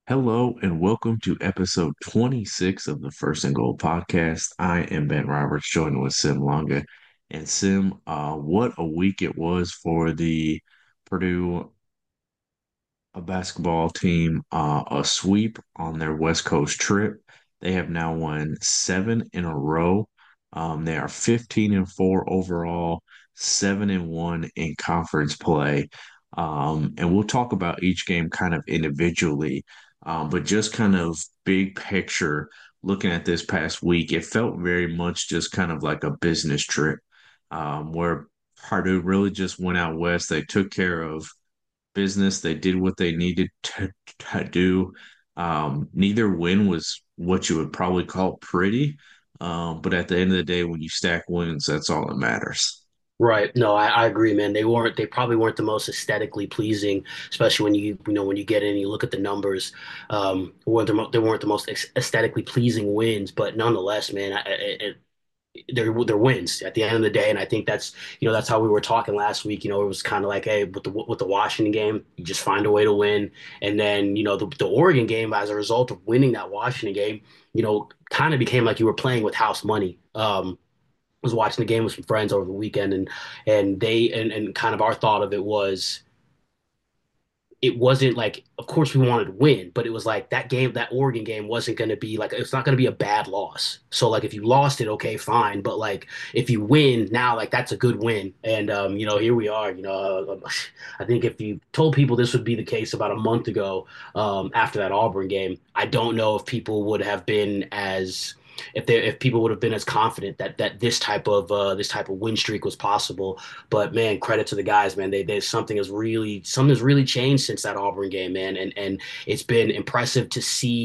Hello and welcome to episode 26 of the First and Goal podcast. I am Ben Roberts, joined with Sim Longa. And Sim, what a week it was for the Purdue basketball team. A sweep on their West Coast trip. They have now won seven in a row. They are 15-4 overall, 7-1 in conference play. And we'll talk about each game kind of individually, but just kind of big picture, looking at this past week, it felt very much just kind of like a business trip, where Purdue really just went out west. They took care of business. They did what they needed to do. Neither win was what you would probably call pretty, but at the end of the day, when you stack wins, that's all that matters. Right. No, I agree, man. They probably weren't the most aesthetically pleasing, especially when you get in and you look at the numbers. They weren't the most aesthetically pleasing wins, but nonetheless, man, they're wins at the end of the day. And I think that's how we were talking last week. It was kind of like, hey, with the Washington game, you just find a way to win. And then, the Oregon game, as a result of winning that Washington game, kind of became like you were playing with house money. Was watching the game with some friends over the weekend, and kind of our thought of it was, it wasn't like, of course we wanted to win, but it was like that Oregon game wasn't going to be like, it's not going to be a bad loss. So like if you lost it, okay, fine, but like if you win now, like that's a good win. And here we are. I think if you told people this would be the case about a month ago, after that Auburn game, I don't know if people would have been as if people would have been as confident that this type of win streak was possible. But man, credit to the guys, man. They something's really changed since that Auburn game, man. And it's been impressive to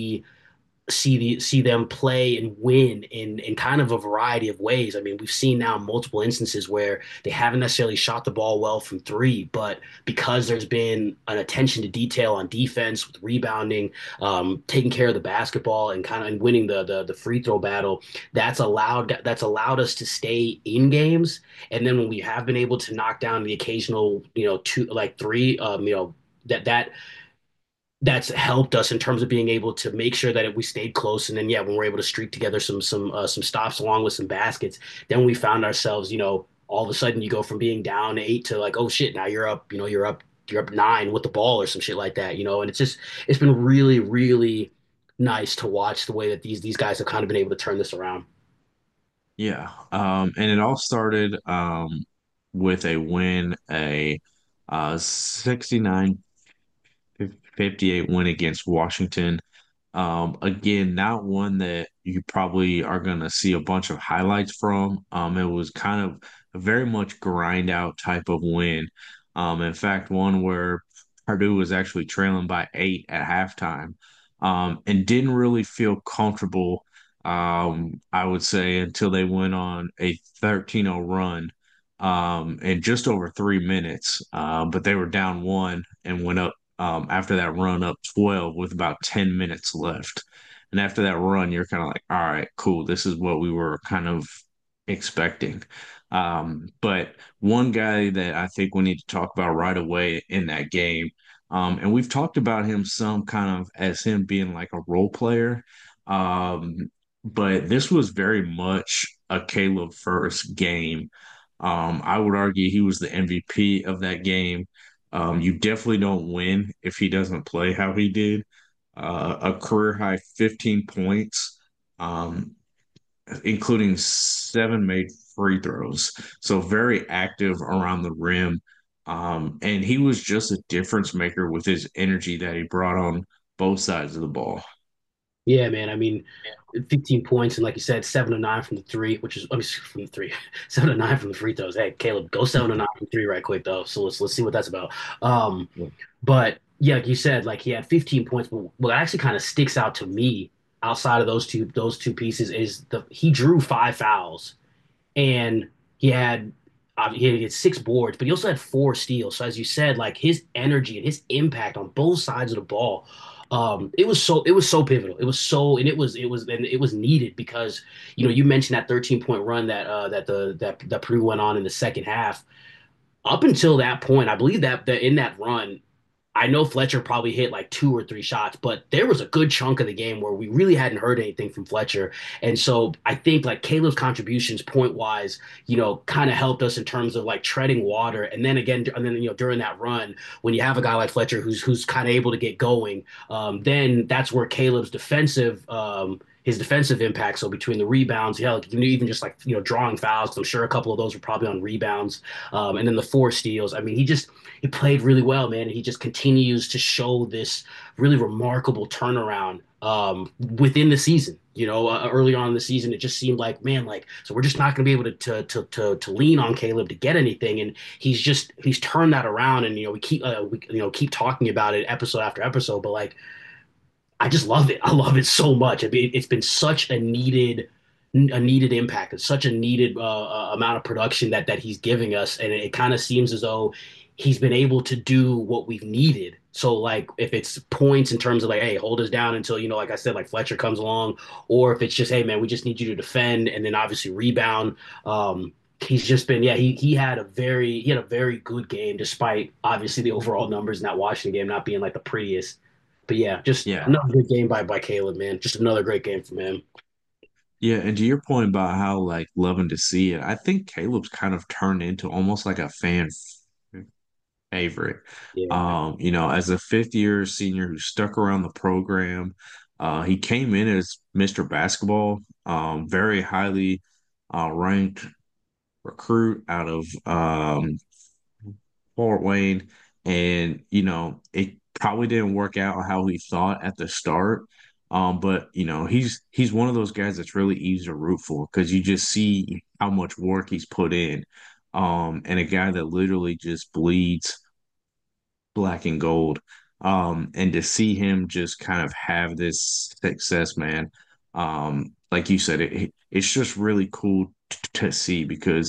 see them play and win in kind of a variety of ways. I mean, we've seen now multiple instances where they haven't necessarily shot the ball well from three, but because there's been an attention to detail on defense with rebounding, taking care of the basketball and kind of and winning the free throw battle, that's allowed us to stay in games. And then when we have been able to knock down the occasional, two like three, that that's helped us in terms of being able to make sure that if we stayed close, and then yeah, when we're able to streak together some stops along with some baskets, then we found ourselves, all of a sudden you go from being down eight to like, oh shit, now you're up nine with the ball or some shit like that, and it's been really, really nice to watch the way that these guys have kind of been able to turn this around. Yeah. And it all started with a win, a 69-58 win against Washington. Again, not one that you probably are going to see a bunch of highlights from. It was kind of a very much grind out type of win. In fact, one where Purdue was actually trailing by 8 at halftime, and didn't really feel comfortable, I would say, until they went on a 13-0 run, in just over 3 minutes. But they were down one and went up, after that run, up 12 with about 10 minutes left. And after that run, you're kind of like, all right, cool. This is what we were kind of expecting. But one guy that I think we need to talk about right away in that game, and we've talked about him some kind of as him being like a role player. Um, but this was very much a Caleb first game. I would argue he was the MVP of that game. You definitely don't win if he doesn't play how he did. A career high 15 points, um, including seven made free throws. So very active around the rim. And he was just a difference maker with his energy that he brought on both sides of the ball. Yeah, man. I mean, 15 points and like you said, 7 to 9 from the three, which is, I mean, from the three, 7 to 9 from the free throws. Hey, Caleb, go 7 to 9 from three right quick though. So let's see what that's about. Um, but yeah, like you said, like he had 15 points, but what actually kind of sticks out to me outside of those two pieces is he drew 5 fouls, and he had 6 boards, but he also had 4 steals. So as you said, like his energy and his impact on both sides of the ball, it was so pivotal. It was needed because you mentioned that 13-point run that Purdue went on in the second half. Up until that point, I believe that in that run, I know Fletcher probably hit like two or three shots, but there was a good chunk of the game where we really hadn't heard anything from Fletcher. And so I think like Caleb's contributions point wise, kind of helped us in terms of like treading water. And then again, and then during that run, when you have a guy like Fletcher who's kind of able to get going, then that's where Caleb's his defensive impact. So between the rebounds, like even just like drawing fouls. I'm sure a couple of those were probably on rebounds, and then the four steals. I mean, he played really well, man. And he just continues to show this really remarkable turnaround within the season. Early on in the season, it just seemed like, man, like so we're just not going to be able to lean on Caleb to get anything, and he's turned that around, and we keep talking about it episode after episode, but like I just love it. I love it so much. I mean, it's been such a needed impact. It's such a needed amount of production that he's giving us, and it kind of seems as though he's been able to do what we've needed. So like if it's points in terms of like, hey, hold us down until like I said, like Fletcher comes along, or if it's just, hey man, we just need you to defend and then obviously rebound. He's just been, yeah, he had a very good game despite obviously the overall numbers in that Washington game not being like the prettiest. But yeah, just Yeah. another good game by Caleb, man. Just another great game from him. Yeah, and to your point about how like loving to see it, I think Caleb's kind of turned into almost like a fan favorite. Yeah. As a fifth year senior who stuck around the program, he came in as Mr. Basketball, very highly ranked recruit out of Fort Wayne, and it probably didn't work out how he thought at the start. But he's one of those guys that's really easy to root for because you just see how much work he's put in. And a guy that literally just bleeds black and gold. And to see him just kind of have this success, man, like you said, it's just really cool to see because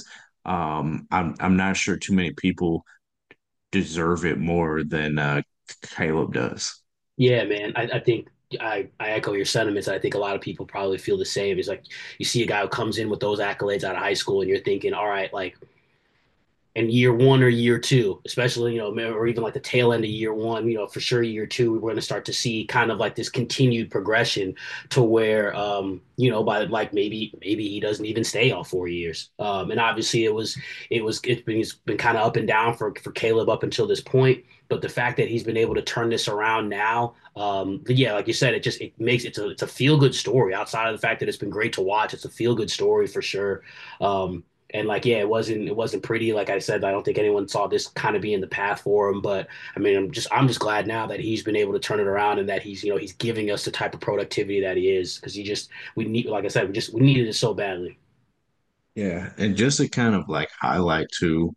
I'm not sure too many people deserve it more than Caleb does. Yeah, man. I think I echo your sentiments. I think a lot of people probably feel the same. It's like you see a guy who comes in with those accolades out of high school, and you're thinking, all right, like in year one or year two, especially, or even like the tail end of year one, for sure year two, we're going to start to see kind of like this continued progression to where, by like maybe he doesn't even stay all 4 years. And obviously it's been kind of up and down for Caleb up until this point. But the fact that he's been able to turn this around now, yeah, like you said, it's a feel good story outside of the fact that it's been great to watch. It's a feel good story for sure. And like, yeah, it wasn't pretty. Like I said, I don't think anyone saw this kind of being the path for him. But I mean, I'm just glad now that he's been able to turn it around and that he's giving us the type of productivity that he is because we need, like I said, we needed it so badly. Yeah, and just to kind of like highlight too,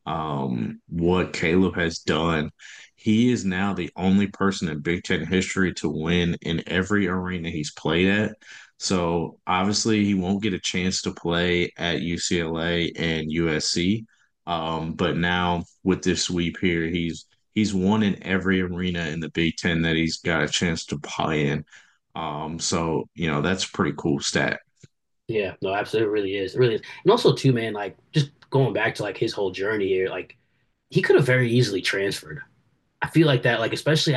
what Caleb has done, he is now the only person in Big Ten history to win in every arena he's played at. So obviously he won't get a chance to play at UCLA and USC. But now with this sweep here, he's won in every arena in the Big Ten that he's got a chance to play in. So that's a pretty cool stat. Yeah, no, absolutely, it really is. It really is. And also too, man, like just going back to like his whole journey here, like he could have very easily transferred. I feel like that, like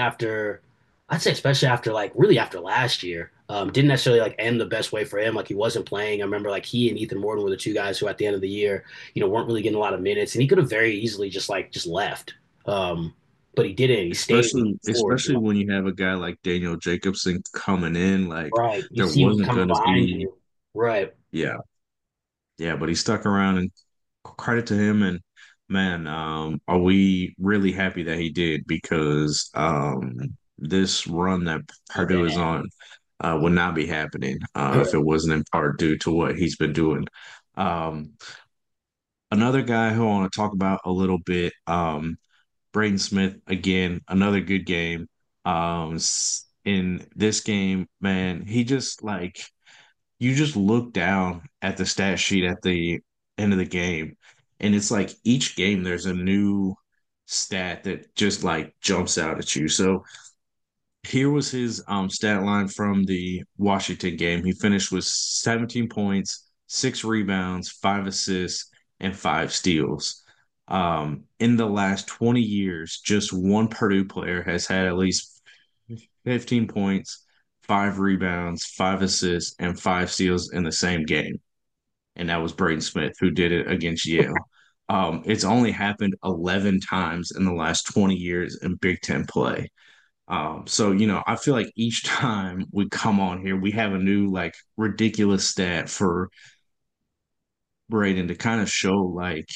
I'd say especially after like really after last year, didn't necessarily like end the best way for him. Like he wasn't playing. I remember like he and Ethan Morton were the two guys who at the end of the year, weren't really getting a lot of minutes, and he could have very easily just left. But he didn't. He stayed and he forward. Especially when you have a guy like Daniel Jacobson coming in, like Right. You there see him wasn't coming going to behind be, you. Right. yeah, yeah, but he stuck around and credit to him. And man, are we really happy that he did because this run that Purdue is Yeah. on would not be happening if it Correct. wasn't in part due to what he's been doing. Um, Another guy who I want to talk about a little bit, Braden Smith, again, another good game. In this game, man, he just like you just look down at the stat sheet at the end of the game, and it's like each game there's a new stat that just like jumps out at you. So here was his stat line from the Washington game. He finished with 17 points, 6 rebounds, 5 assists, and 5 steals. In the last 20 years, just one Purdue player has had at least 15 points, 5 rebounds, 5 assists, and 5 steals in the same game. And that was Braden Smith, who did it against Yale. It's only happened 11 times in the last 20 years in Big Ten play. So, I feel like each time we come on here, we have a new, like, ridiculous stat for Braden to kind of show, like,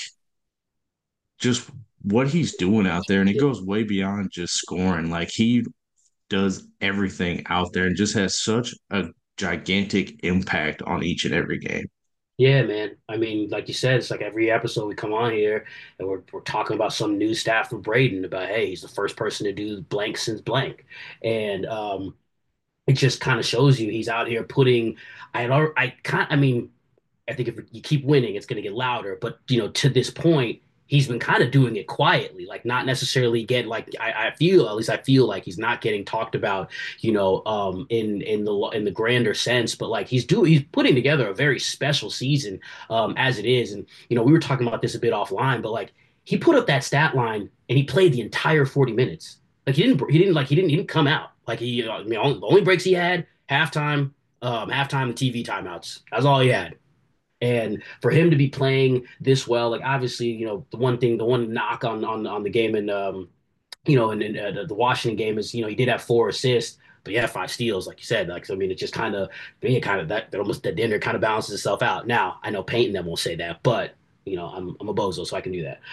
just what he's doing out there. And it goes way beyond just scoring. Like, he does everything out there and just has such a gigantic impact on each and every game. Yeah, man. I mean, like you said, it's like every episode we come on here and we're talking about some new stat from Braden about, hey, he's the first person to do blank since blank. And it just kind of shows you he's out here putting I can't I mean, I think if you keep winning, it's going to get louder. But to this point, he's been kind of doing it quietly, like not necessarily get like I feel at least I feel like he's not getting talked about, in the grander sense. But like he's putting together a very special season as it is. And we were talking about this a bit offline, but like he put up that stat line and he played the entire 40 minutes. Like he didn't come out like the only breaks he had halftime, the TV timeouts. That's all he had. And for him to be playing this well, like obviously, the one knock on the game in the Washington game is, he did have 4 assists, but he had 5 steals, like you said. Like, so, I mean, it just kind of, it kind of that almost the dinner kind of balances itself out. Now, I know Peyton that won't say that, but I'm a bozo, so I can do that.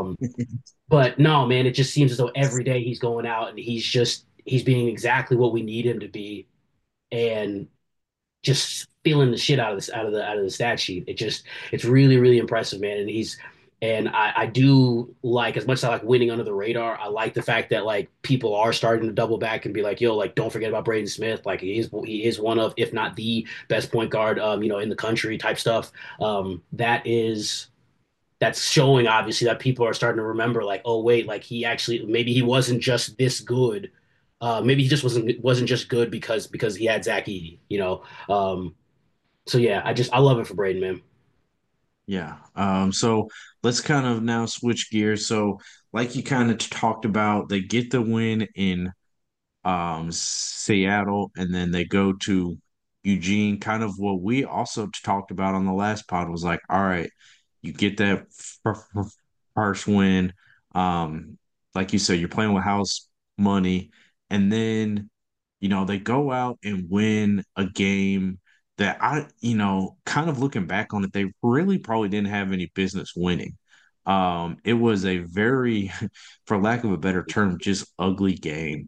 But no, man, it just seems as though every day he's going out and he's being exactly what we need him to be, and just feeling the shit out of the stat sheet. It's really really impressive, man. And I do like, as much as I like winning under the radar, I like the fact that like people are starting to double back and be like, yo, like don't forget about Braden Smith. Like he is one of, if not the best point guard, in the country type stuff. That's showing obviously that people are starting to remember like, oh wait, like maybe he wasn't just this good. Maybe he just wasn't just good because he had Zach Edey. So yeah, I love it for Braden, man. Yeah. So let's kind of now switch gears. So, like you kind of talked about, they get the win in Seattle, and then they go to Eugene. Kind of what we also talked about on the last pod was like, all right, you get that first win. Um, like you said, you're playing with house money, and then they go out and win a game that kind of looking back on it, they really probably didn't have any business winning. It was a very, for lack of a better term, just ugly game.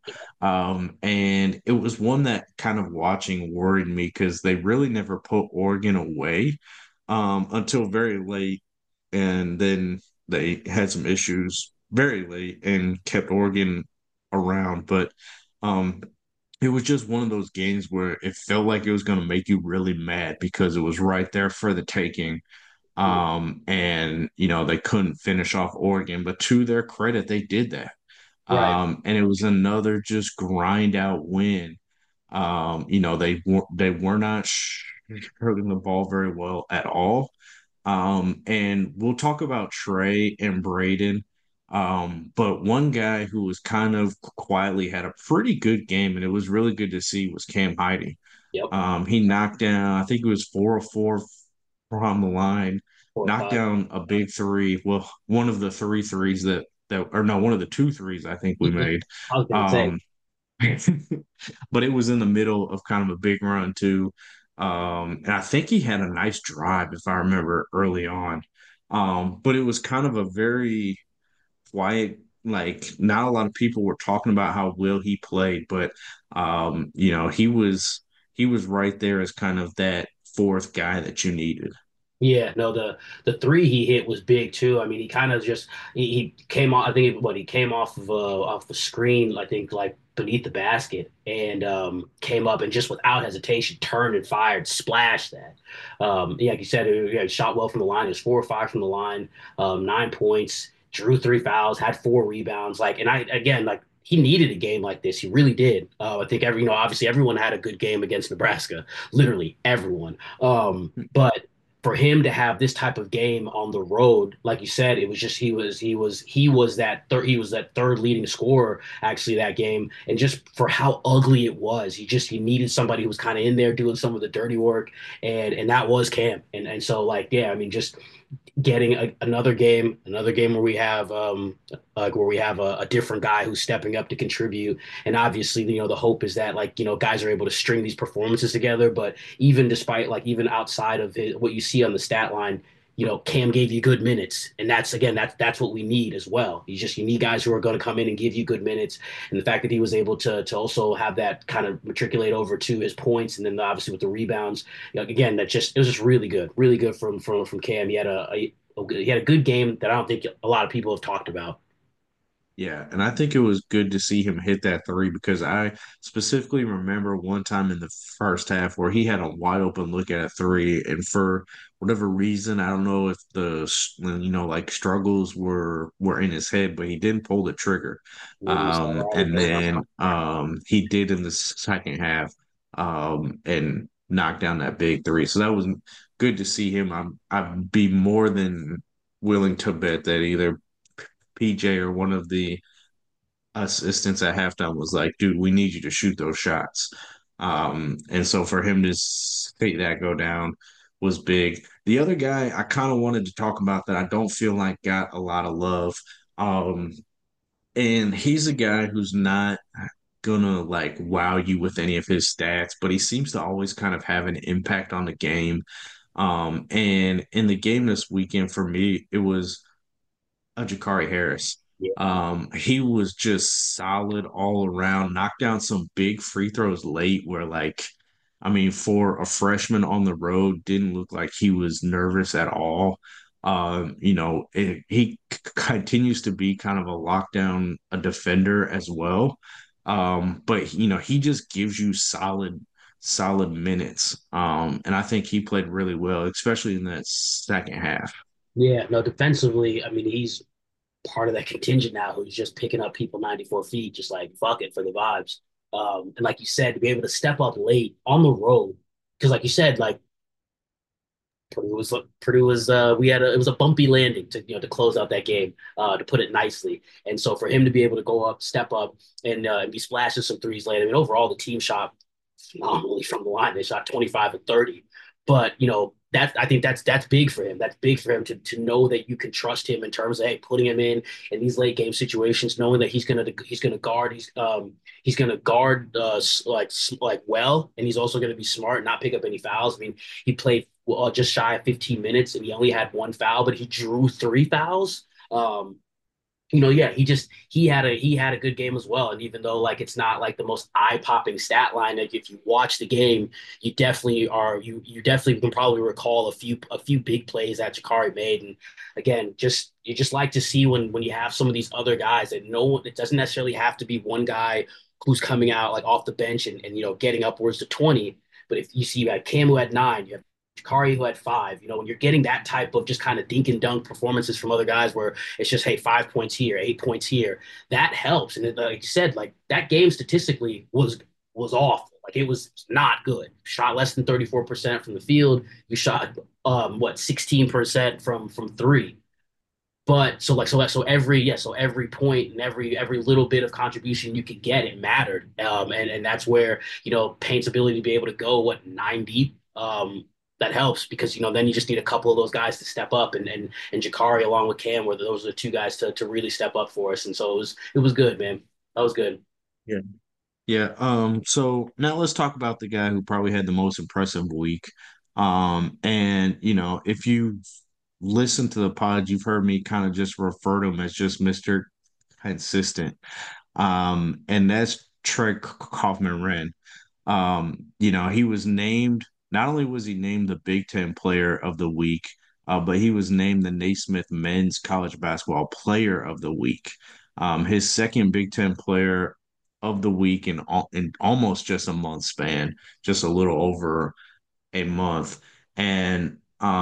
And it was one that kind of watching worried me because they really never put Oregon away until very late. And then they had some issues very late and kept Oregon around. But um, it was just one of those games where it felt like it was going to make you really mad because it was right there for the taking. And they couldn't finish off Oregon, but to their credit, they did that. Right. And it was another just grind out win. They were not shooting the ball very well at all. And we'll talk about Trey and Braden. But one guy who was kind of quietly had a pretty good game, and it was really good to see, was Cam Heide. Yep. He knocked down, I think it was 4 of 4 from the line, Four or knocked five. down a big three. Well, one of the three threes or no, one of the two threes I think we made. I was gonna say, Um, but it was in the middle of kind of a big run too. And I think he had a nice drive, if I remember early on. But it was kind of a very quiet, like not a lot of people were talking about how well he played, but he was right there as kind of that fourth guy that you needed. yeah, no, the three he hit was big too. I mean, he kind of just he came off. I think he came off the screen. I think like beneath the basket and came up and just without hesitation turned and fired, splashed that. Yeah, like you said, he shot well from the line. It was 4 or 5 from the line, 9 points, drew 3 fouls, had 4 rebounds. Like, and I again like. He needed a game like this. He really did. I think obviously everyone had a good game against Nebraska. Literally everyone. But for him to have this type of game on the road, like you said, it was just he was that third leading scorer actually that game, and just for how ugly it was, he needed somebody who was kind of in there doing some of the dirty work, and that was Cam, and so like yeah, I mean just getting another game where we have like where we have a different guy who's stepping up to contribute. And obviously, you know, the hope is that like, you know, guys are able to string these performances together. But even despite like even outside of what you see on the stat line, you know, Cam gave you good minutes, and that's again that's what we need as well. You need guys who are going to come in and give you good minutes, and the fact that he was able to also have that kind of matriculate over to his points, and then obviously with the rebounds, you know, again that just it was just really good from Cam. He had a good game that I don't think a lot of people have talked about. Yeah, and I think it was good to see him hit that three because I specifically remember one time in the first half where he had a wide open look at a three, and for whatever reason, I don't know if like struggles were in his head, but he didn't pull the trigger. Maybe it's all right. And then he did in the second half, and knocked down that big three. So that was good to see him. I'd be more than willing to bet that either PJ or one of the assistants at halftime was like, dude, we need you to shoot those shots. And so for him to see that go down was big. The other guy I kind of wanted to talk about that I don't feel like got a lot of love. Um, and he's a guy who's not gonna like wow you with any of his stats, but he seems to always kind of have an impact on the game. And in the game this weekend for me, it was Jakari Harris. Yeah, He was just solid all around, knocked down some big free throws late where I mean, for a freshman on the road, didn't look like he was nervous at all. He continues to be kind of a defender as well. But he just gives you solid minutes. And I think he played really well, especially in that second half. yeah. No, defensively, I mean, he's part of that contingent now who's just picking up people 94 feet, just like fuck it for the vibes. And like you said, to be able to step up late on the road, because like you said, like Purdue was we had it was a bumpy landing to to close out that game, to put it nicely. And so for him to be able to go up, step up, and be splashing some threes late. I mean, overall the team shot phenomenally from the line. They shot 25 and 30. But I think that's big for him. That's big for him to know that you can trust him in terms of hey, putting him in these late game situations, knowing that he's gonna guard like well, and he's also gonna be smart and not pick up any fouls. I mean, he played just shy of 15 minutes and he only had one foul, but he drew three fouls. Yeah, he had a good game as well. And even though like it's not like the most eye-popping stat line, like if you watch the game, you definitely can probably recall a few big plays that Jakari made. And again, you just like to see when you have some of these other guys that it doesn't necessarily have to be one guy who's coming out like off the bench and getting upwards to 20. But if you see you had Cam who had nine, you have Jakari who had five, when you're getting that type of just kind of dink and dunk performances from other guys where it's just, hey, 5 points here, 8 points here, that helps. And like you said, like that game statistically was awful. Like it was not good. Shot less than 34% from the field. You shot 16% from three. But so every point and every little bit of contribution you could get, it mattered. And that's where Payne's ability to be able to go nine deep. That helps because then you just need a couple of those guys to step up, and Jakari along with Cam, where those are the two guys to really step up for us. And so it was good, man. That was good. Yeah. Yeah. So now let's talk about the guy who probably had the most impressive week. And if you listen to the pod, you've heard me kind of just refer to him as just Mr. Consistent. And that's Trey Kaufman-Renn. He was named, not only was he named the Big Ten Player of the Week, but he was named the Naismith Men's College Basketball Player of the Week. His second Big Ten Player of the Week in almost just a month span, just a little over a month. And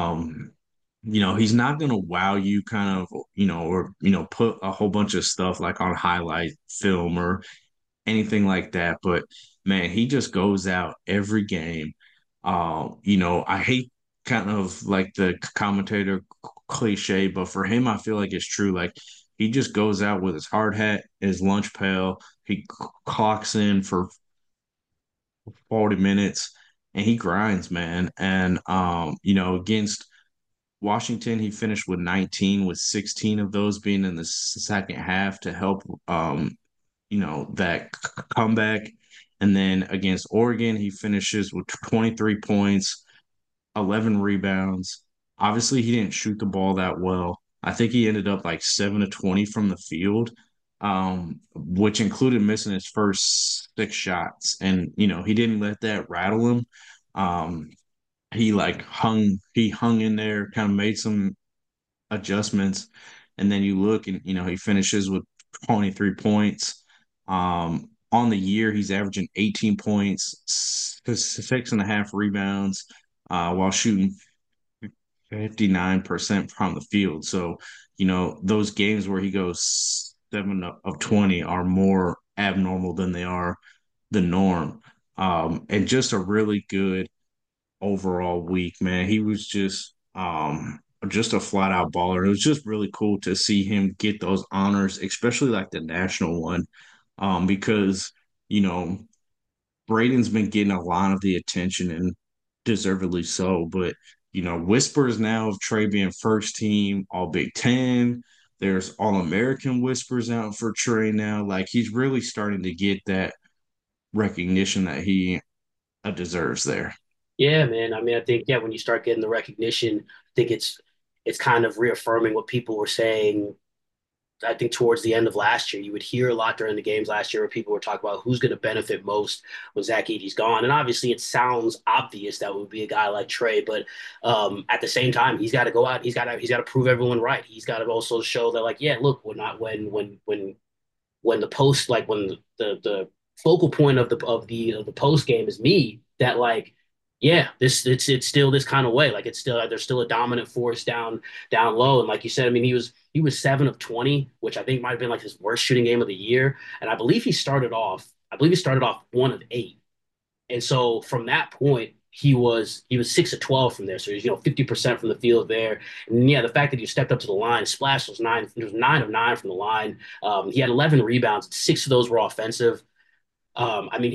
he's not gonna wow you kind of, or put a whole bunch of stuff like on highlight film or anything like that. But man, he just goes out every game. I hate kind of like the commentator cliche, but for him, I feel like it's true. Like he just goes out with his hard hat, his lunch pail. He clocks in for 40 minutes and he grinds, man. And against Washington, he finished with 19, with 16 of those being in the second half to help that comeback. And then against Oregon, he finishes with 23 points, 11 rebounds. Obviously, he didn't shoot the ball that well. I think he ended up like 7 of 20 from the field, which included missing his first six shots. And, he didn't let that rattle him. Um, he hung in there, kind of made some adjustments. And then you look and, he finishes with 23 points. On the year, he's averaging 18 points, 6.5 rebounds, while shooting 59% from the field. So, those games where he goes 7 of 20 are more abnormal than they are the norm. And just a really good overall week, man. He was just a flat out baller. It was just really cool to see him get those honors, especially like the national one. Because, you know, Braden's been getting a lot of the attention and deservedly so. But, whispers now of Trey being first team All Big Ten. There's All American whispers out for Trey now. Like he's really starting to get that recognition that he deserves there. Yeah, man. I mean, I think yeah, when you start getting the recognition, I think it's kind of reaffirming what people were saying. I think towards the end of last year, you would hear a lot during the games last year where people were talking about who's going to benefit most when Zach Edey's gone. And obviously, it sounds obvious that would be a guy like Trey, but at the same time, he's got to go out. He's got to prove everyone right. He's got to also show that, like, yeah, look, we're not when the post like when the focal point of the post game is me that like yeah it's still this kind of way like it's still there's still a dominant force down low and like you said I mean he was 7 of 20 which I think might have been like his worst shooting game of the year and I believe he started off 1 of 8 and so from that point, he was 6 of 12 from there. So he's 50% from the field there. And yeah, the fact that he stepped up to the line, Splash was 9. It was 9 of 9 from the line. He had 11 rebounds. 6 of those were offensive. I mean,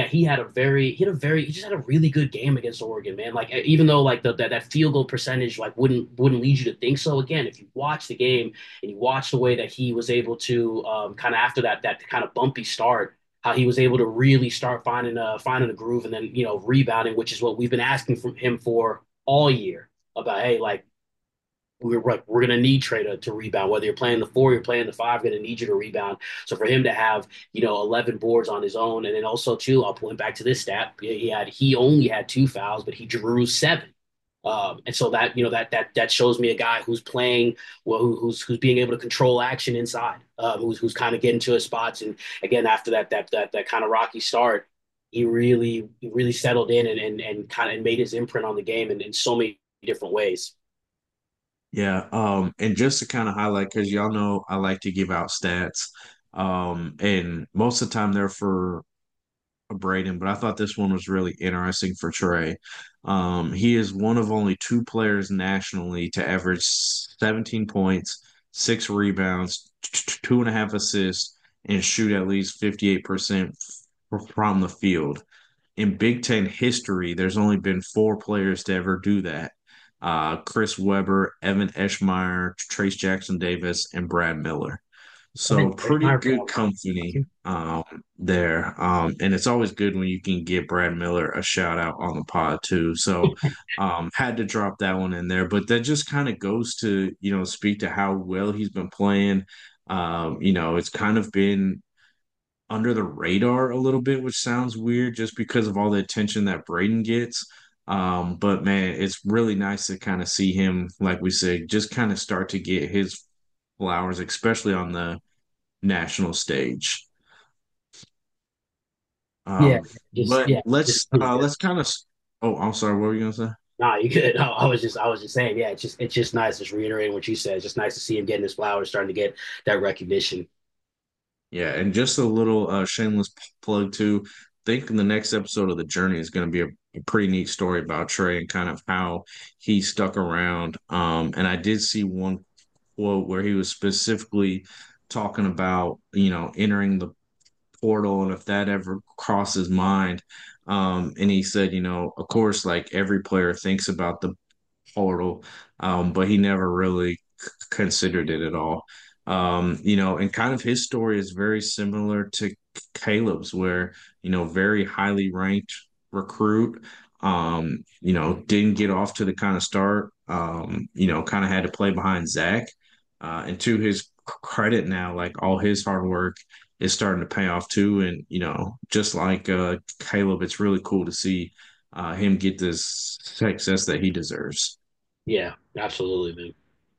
he just had a really good game against Oregon, man. Like even though like that field goal percentage like wouldn't lead you to think so. Again, if you watch the game and you watch the way that he was able to kind of after that kind of bumpy start, how he was able to really start finding a groove and then rebounding, which is what we've been asking from him for all year about. Hey, like we're going to need Trey to rebound. Whether you're playing the 4, you're playing the 5, going to need you to rebound. So for him to have 11 boards on his own, and then also too, I'll point back to this stat. He only had 2 fouls, but he drew 7. And so that that shows me a guy who's playing well, who's being able to control action inside, who's kind of getting to his spots. And again, after that kind of rocky start, he really settled in and kind of made his imprint on the game in so many different ways. Yeah, and just to kind of highlight, because y'all know I like to give out stats, and most of the time they're for Braden, but I thought this one was really interesting for Trey. He is one of only two players nationally to average 17 points, 6 rebounds, 2.5 assists, and shoot at least 58% from the field. In Big Ten history, there's only been four players to ever do that. Chris Webber, Evan Eschmeyer, Trace Jackson Davis, and Brad Miller. I So think pretty good company there. And it's always good when you can give Brad Miller a shout out on the pod too. So had to drop that one in there. But that just kind of goes to, speak to how well he's been playing. It's kind of been under the radar a little bit, which sounds weird just because of all the attention that Braden gets. But man, it's really nice to kind of see him, like we said, just kind of start to get his flowers, especially on the national stage. Yeah, Um, just but yeah, just let's kind of. Oh, I'm sorry. What were you gonna say? nah, you good. No, I was just saying, yeah, it's just nice. Just reiterating what you said. It's just nice to see him getting his flowers, starting to get that recognition. Yeah, and just a little shameless plug too. think the next episode of The Journey is going to be a pretty neat story about Trey and kind of how he stuck around. And I did see one quote where he was specifically talking about, entering the portal and if that ever crossed his mind. And he said, of course, like every player thinks about the portal, but he never really considered it at all. And kind of his story is very similar to Caleb's, where, very highly ranked recruit, didn't get off to the kind of start, kind of had to play behind Zach. And to his credit now, like all his hard work is starting to pay off too. And, just like Caleb, it's really cool to see him get this success that he deserves. Yeah, absolutely, man.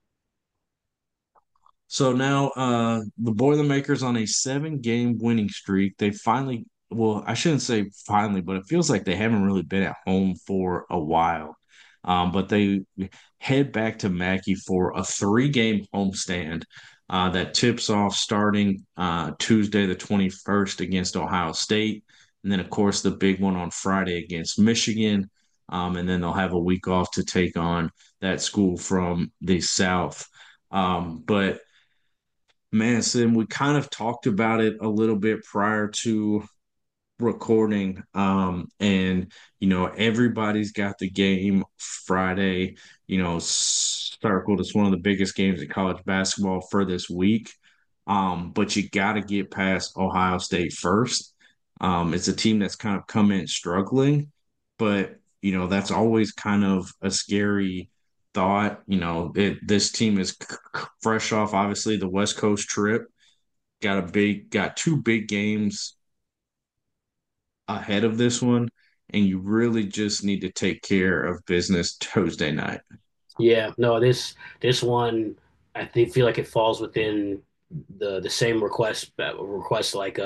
So now the Boilermakers on a 7 game winning streak. They finally, well, I shouldn't say finally, but it feels like they haven't really been at home for a while. But they head back to Mackey for a 3 game homestand that tips off starting Tuesday the 21st against Ohio State. And then, of course, the big one on Friday against Michigan. And then they'll have a week off to take on that school from the South. But man, Sim, we kind of talked about it a little bit prior to recording. And everybody's got the game Friday, circled. It's one of the biggest games in college basketball for this week. But you got to get past Ohio State first. It's a team that's kind of come in struggling, but that's always kind of a scary thought. This team is fresh off obviously the West Coast trip. Got 2 big games ahead of this one, and you really just need to take care of business Tuesday night. Yeah, no, this one I think feel like it falls within the same request like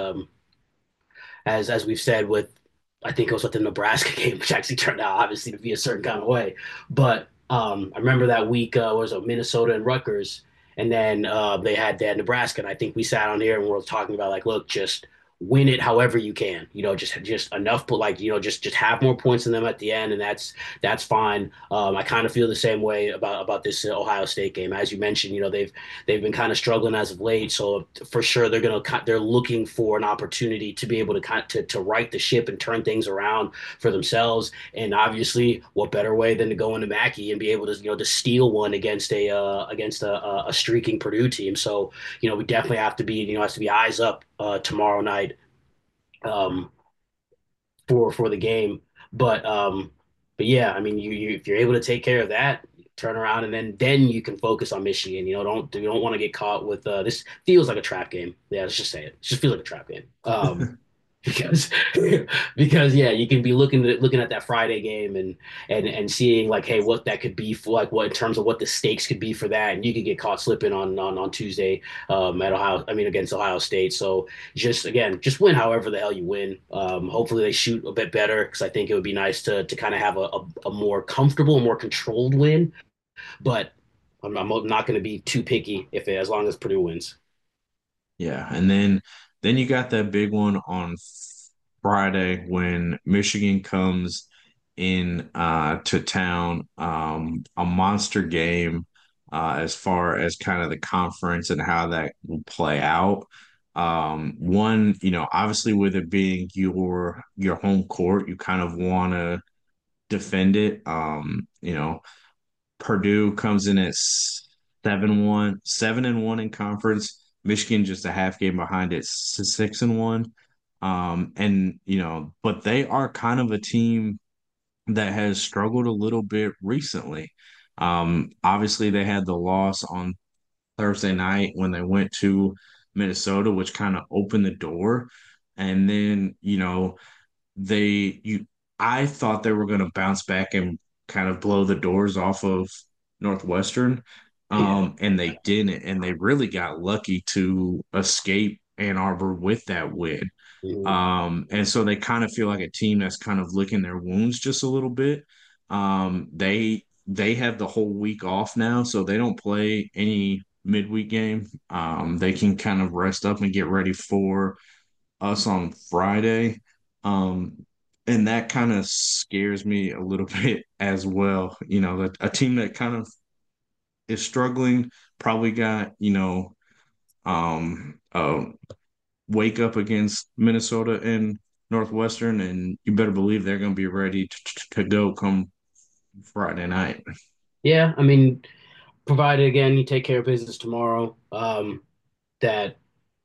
as we've said with I think it was with the Nebraska game, which actually turned out obviously to be a certain kind of way. But I remember that week was Minnesota and Rutgers, and then they had Nebraska, and I think we sat on here and we were talking about like, look, just win it however you can, just enough, but like just have more points than them at the end, and that's fine. I kind of feel the same way about this Ohio State game, as you mentioned. They've been kind of struggling as of late, so for sure they're looking for an opportunity to be able to to right the ship and turn things around for themselves. And obviously, what better way than to go into Mackey and be able to to steal one against a streaking Purdue team? So we definitely have to be has to be eyes up tomorrow night um, for the game. But yeah, I mean, if you're able to take care of that, turn around and then you can focus on Michigan. You don't want to get caught with this feels like a trap game. Yeah, let's just say it. It just feels like a trap game. Because because yeah, you can be looking at that Friday game and seeing like, hey, what that could be for like what in terms of what the stakes could be for that, and you could get caught slipping on Tuesday at Ohio. I mean against Ohio State. So just win however the hell you win. Hopefully they shoot a bit better because I think it would be nice to kind of have a more comfortable, more controlled win. But I'm not going to be too picky as long as Purdue wins. Yeah, and then you got that big one on Friday when Michigan comes in to town. A monster game as far as kind of the conference and how that will play out. One, obviously with it being your home court, you kind of want to defend it. Purdue comes in at 7-1, 7-1 in conference. Michigan just a half game behind it, 6-1. And but they are kind of a team that has struggled a little bit recently. Obviously they had the loss on Thursday night when they went to Minnesota, which kind of opened the door. And then, they you I thought they were going to bounce back and kind of blow the doors off of Northwestern. Yeah. And they didn't, and they really got lucky to escape Ann Arbor with that win. Mhm. And so they kind of feel like a team that's kind of licking their wounds just a little bit. They have the whole week off now, so they don't play any midweek game. They can kind of rest up and get ready for us on Friday. Um, and that kind of scares me a little bit as well. A team that kind of is struggling probably got, wake up against Minnesota and Northwestern, and you better believe they're going to be ready to go come Friday night. Yeah, I mean, provided again you take care of business tomorrow, that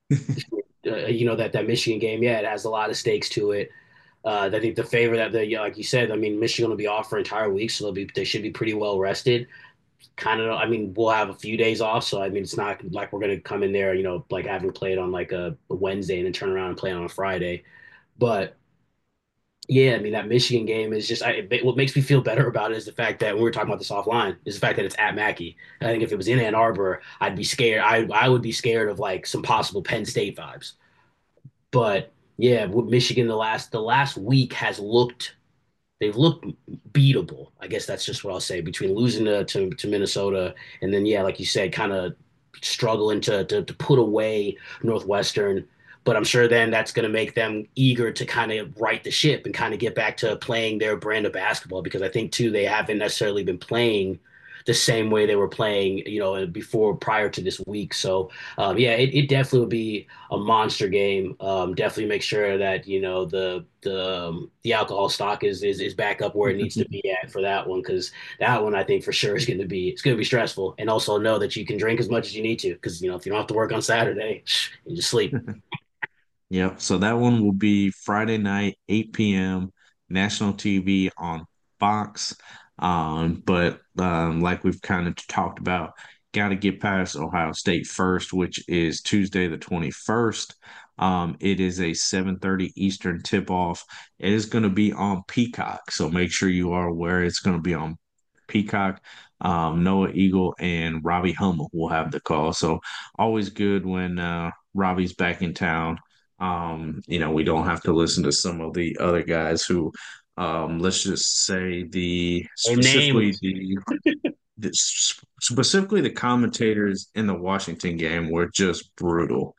that Michigan game, yeah, it has a lot of stakes to it. I think the favor that the like you said, I mean, Michigan will be off for an entire week, so they should be pretty well rested. Kind of, I mean, we'll have a few days off, so I mean, it's not like we're gonna come in there, like having played on like a Wednesday and then turn around and play on a Friday. But yeah, I mean, that Michigan game is just what makes me feel better about it is the fact that when we were talking about this offline, is the fact that it's at Mackey. And I think if it was in Ann Arbor, I'd be scared. I would be scared of like some possible Penn State vibes. But yeah, with Michigan, the last week has looked they've looked beatable. I guess that's just what I'll say between losing to Minnesota and then yeah, like you said, kind of struggling to put away Northwestern. But I'm sure then that's going to make them eager to kind of right the ship and kind of get back to playing their brand of basketball because I think too they haven't necessarily been playing the same way they were playing, before prior to this week. So yeah, it definitely would be a monster game. Definitely make sure that the alcohol stock is back up where it needs to be at for that one because that one I think for sure is going to be stressful. And also know that you can drink as much as you need to because if you don't have to work on Saturday, you just sleep. Yep. So that one will be Friday night, 8 p.m., national TV on Fox. But like we've kind of talked about, got to get past Ohio State first, which is Tuesday the 21st. It is a 7:30 Eastern tip-off. It is going to be on Peacock, so make sure you are aware it's going to be on Peacock. Noah Eagle and Robbie Hummel will have the call. So always good when Robbie's back in town. We don't have to listen to some of the other guys who, let's just say Name names. specifically the commentators in the Washington game were just brutal.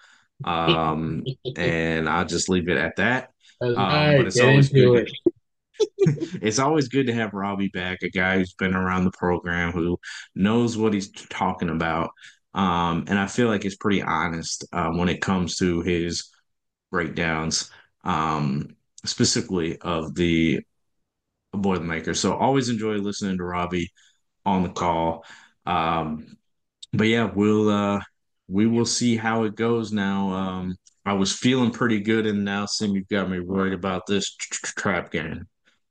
And I'll just leave it at that. All But right, it's get always good into to it. it's always good to have Robbie back, a guy who's been around the program, who knows what he's talking about. And I feel like it's pretty honest when it comes to his breakdowns, um, specifically of the Boilermaker. So always enjoy listening to Robbie on the call. Um, but yeah, we will see how it goes now. I was feeling pretty good, and now Sim, you've got me worried about this trap game.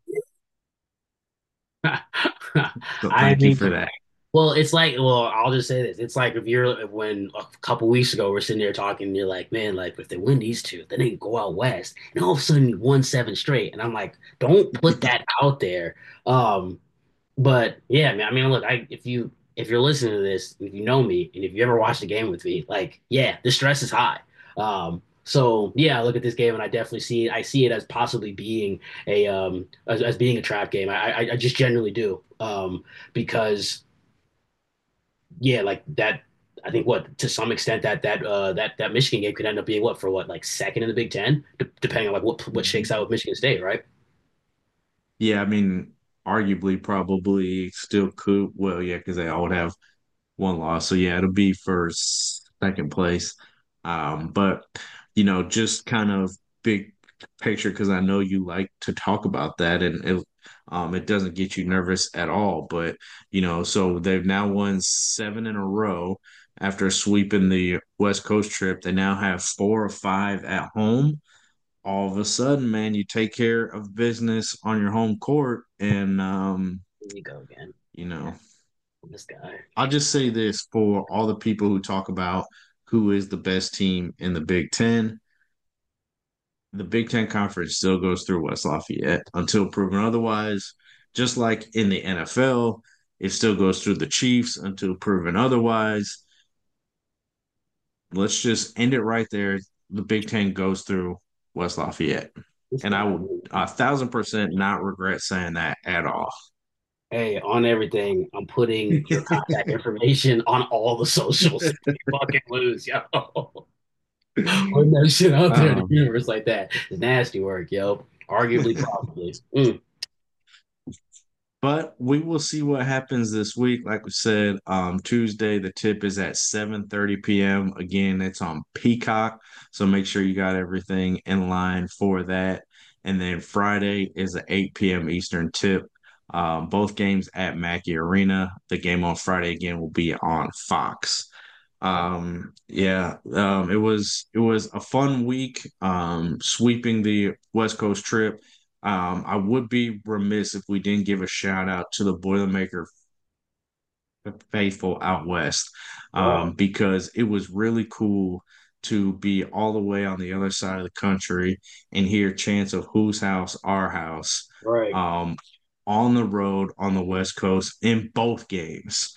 So I thank you mean, for that. well, it's like, well, I'll just say this. It's like if you're when a couple weeks ago we're sitting there talking, and you're like, man, like if they win these two, then they can go out west, and all of a sudden you won seven straight, and I'm like, don't put that out there. Um, but yeah, man, I mean, look, if you're listening to this, if you know me, and if you ever watched a game with me, like, yeah, the stress is high. So yeah, I look at this game and I see it as possibly being as being a trap game. I just generally do. Because yeah, like that. I think what to some extent that Michigan game could end up being what for what like second in the Big Ten, depending on like what shakes out with Michigan State, right? Yeah, I mean, arguably, probably still could. Well, yeah, because they all would have one loss. So yeah, it'll be for second place. But just kind of big picture because I know you like to talk about that, and it doesn't get you nervous at all. But so they've now won seven in a row after sweeping the West Coast trip. They now have 4 or 5 at home. All of a sudden, man, you take care of business on your home court, and Here we go again. you know. This guy. I'll just say this for all the people who talk about who is the best team in the Big Ten. The Big Ten Conference still goes through West Lafayette until proven otherwise. Just like in the NFL, it still goes through the Chiefs until proven otherwise. Let's just end it right there. The Big Ten goes through West Lafayette. This And I guy. would 1,000% not regret saying that at all. Hey, on everything, I'm putting your contact information on all the socials. If you fucking lose, yo. Putting that shit out there in the Um, universe like that is nasty work, yo. Arguably, probably. Mm. But we will see what happens this week. Like we said, Tuesday the tip is at 7:30 p.m. Again, it's on Peacock, so make sure you got everything in line for that. And then Friday is at 8 p.m. Eastern tip. Both games at Mackey Arena. The game on Friday again will be on Fox. Yeah, it was a fun week, sweeping the West Coast trip. I would be remiss if we didn't give a shout out to the Boilermaker faithful out west, Right, because it was really cool to be all the way on the other side of the country and hear chants of "Whose House, Our House," right. um, on the road on the West Coast in both games.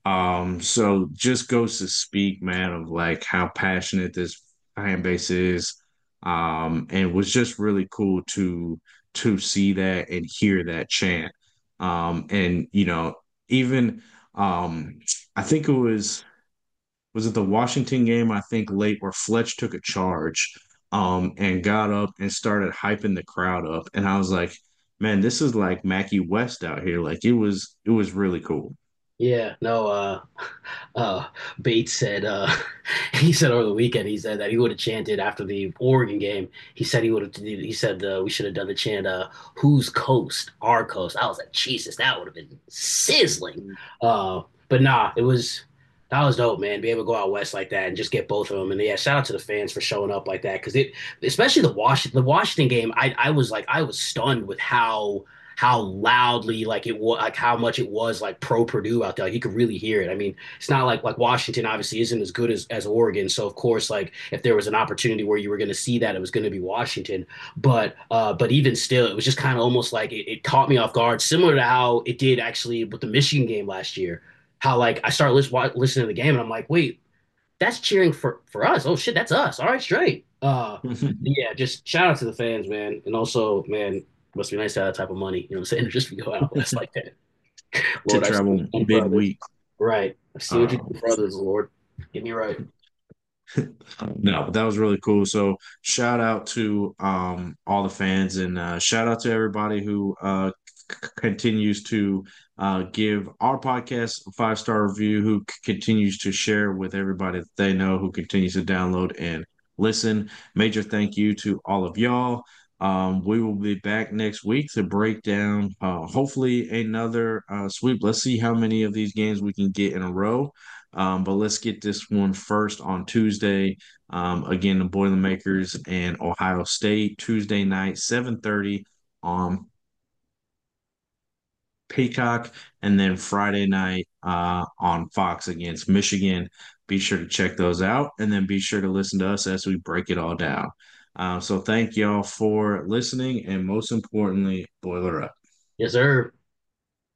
So just goes to speak, man, of like how passionate this fan base is. And it was just really cool to see that and hear that chant. And even um, I think it was it the Washington game, I think late where Fletch took a charge and got up and started hyping the crowd up. And I was like, man, this is like Mackie West out here. Like it was really cool. Yeah, no, Bates said he said over the weekend he said that he would have chanted after the Oregon game. He said we should have done the chant whose coast? Our coast. I was like, Jesus, that would have been sizzling. But nah, that was dope, man. Be able to go out west like that and just get both of them. And yeah, shout out to the fans for showing up like that because especially the Washington game, I was stunned with how loudly like it was, like how much it was like pro Purdue out there. Like you could really hear it. I mean, it's not like Washington obviously isn't as good as Oregon. So of course, like if there was an opportunity where you were going to see that, it was going to be Washington. But even still, it was just kind of almost like it caught me off guard, similar to how it did actually with the Michigan game last year. How like I started listening to the game and I'm like, wait, that's cheering for us. Oh shit, that's us. All right, straight. Yeah, just shout out to the fans, man, and also, man, must be nice to have that type of money. You know what I'm saying? Just to go out west like that. To Lord, I see what travel you did for others. midweek. Right. I see what you Um, did for others, Lord. Get me right. no, but that was really cool. So shout out to all the fans and shout out to everybody who continues to give our podcast a 5-star review, who continues to share with everybody that they know, who continues to download and listen. Major thank you to all of y'all. We will be back next week to break down hopefully another sweep. Let's see how many of these games we can get in a row. But let's get this one first on Tuesday. Again, the Boilermakers and Ohio State, Tuesday night, 7:30 on Peacock, and then Friday night on Fox against Michigan. Be sure to check those out, and then be sure to listen to us as we break it all down. So thank y'all for listening, and most importantly, boiler up. Yes, sir.